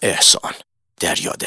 احسان دریادل.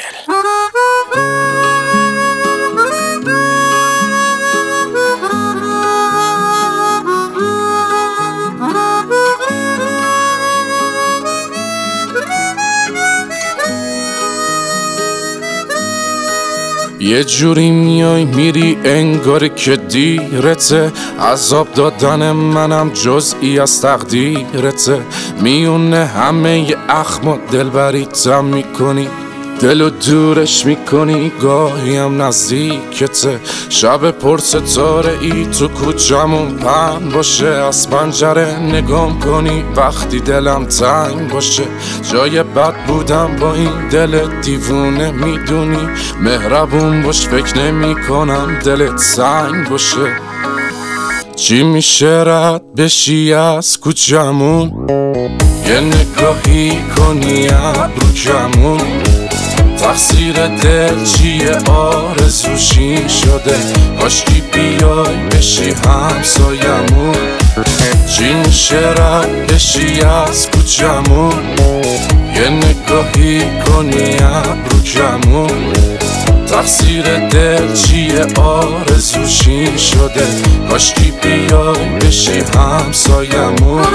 یه جوری میای میری انگار که دیرته، عذاب دادن منم جزئی از تقدیرته. میونه همه ی اخم دلبریتم میکنی، دلو دورش میکنی، گاهی هم نزدیکته. شب پر ستاره ای تو کوچمون پهن باشه، از پنجره نگام کنی وقتی دلم تنگ باشه. جای بد بودم با این دل دیوونه، میدونی مهربون باش فکر نمی کنم دلت سنگ باشه. چی میشه رد بشی از کوچمون، یه نگاهی کنی ابرو کمون. تقصیر دل چیه آرزوشی شده، کاشکی بیای بشی همسایمون. چی میشه رد بشی از کوچمون، یه نگاهی کنی ابرو کمون. تقصیر دل چیه آرزوشی شده، کاشکی بیای بشی همسایمون.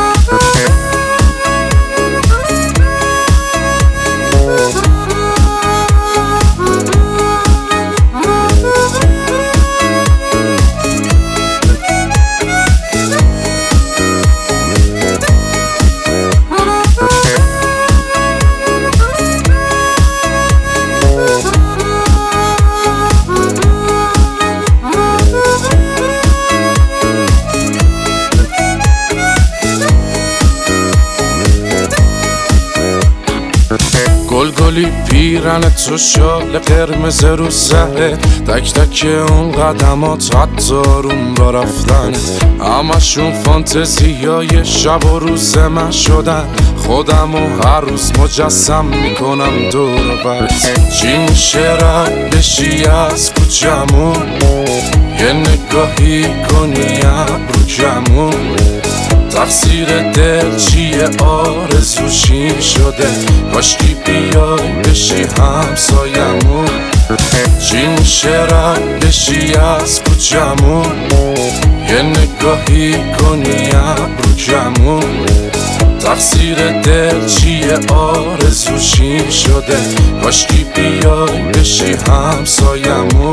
گلگلی پیرن تو شال قرمز رو سره، تک تک اون قدمات حتی روم را رفتن. همشون فانتزیای شب و روز من شدن، خودم و هر روز مجسم میکنم دور و بر. چی میشه رد بشی از کوچمون، یه نگاهی کنی ابرو کمون. تقصیر دل چیه آرزوشی شده، کاشکی بیای بشی همسایمون. چی میشه رد بشی از کوچمون، یه نگاهی کنی ابرو کمون. تقصیر دل چیه آرزوشی شده، کاشکی بیای بشی همسایمون.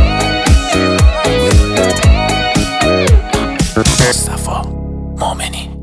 مصطفی مؤمنی.